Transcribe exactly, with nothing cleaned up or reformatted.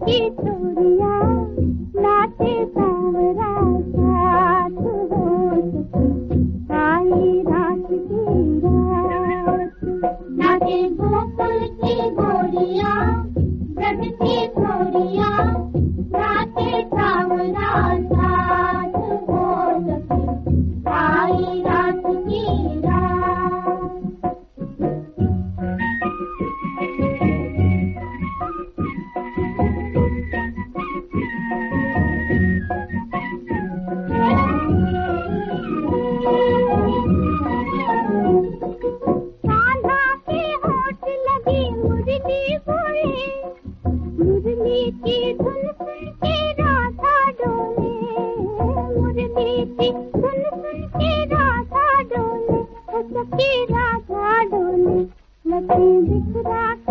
की चोरिया नाचे सांवरा साथ हो आई रात की रात। नाचे गोकुल की गोरिया ब्रज की छोरिया नाचे सांवरा साथ हो आई रात की रात। मुरली की धुन सुन के राधा डोले, मुरली की धुन सुन के राधा डोले, सखी राधा डोले, लगे बिखरा